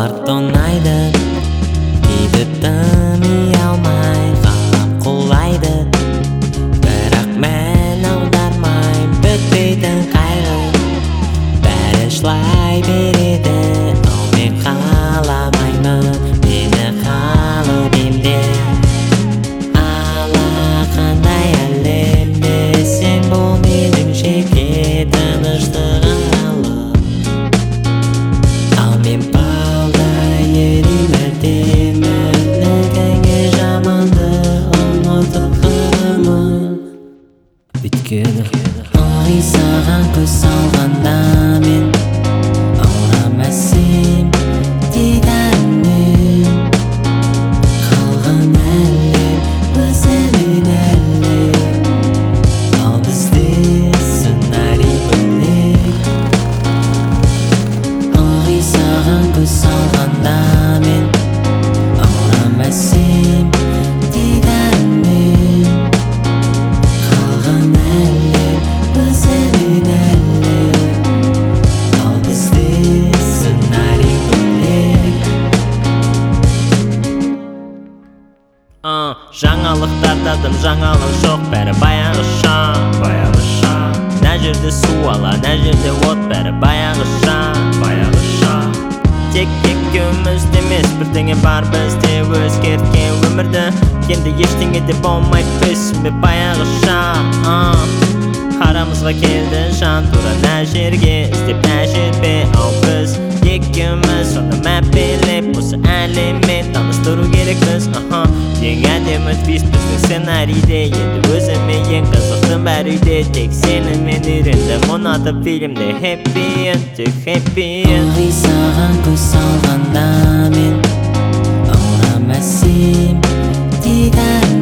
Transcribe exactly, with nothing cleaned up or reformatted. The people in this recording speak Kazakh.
тонайды, кейде тыми алмай қалам құлайды. Бірақ мен аудармай бітпейтін қайғы, бәрі жылай береді, ал мен қаламаймын мені қалып емде. Алақандай әлемде сен бол менің жеке тыныштығым, ал мен балдай еримін өміріңе жаманды ұмытып қаламын. Өйткені ой саған көз салғанда мен аурам әсем дидарыңмен, қалған әлем өзіңмен әлем, ал бізде сценарий бөлек. Ой саған көз салғанда мен аурам әсем дидарыңмен, қалған әлем өзіңмен әлем, ал бізде сценарий бөлек. Uh, жаңалықтар тадым, жаңалық жоқ, бәрі баяғыша, баяғыша. Мына жерде су ала, мына жерде от, бәрі баяғыша, баяғыша. Тек екеуміз емес, бірдеңе бар бізде өзгерткен өмірді. Енді ештеңе де болмайды бізбе баяғыша. uh. Арамызға келді жан тура мына жерге, іздеп мына жербе, ау біз екеуміз соны мәпелеп осы әлеммен таныстыру керекпіз. uh-huh. Ең әдемі твист біздің сценарийде, енді өзіме ең қызықты бәр үйде. Тек сені мен үйрендім ұнатып фильмде, happy end, тек happy end. Ой саған көз салғанда мен аурам әсем дидар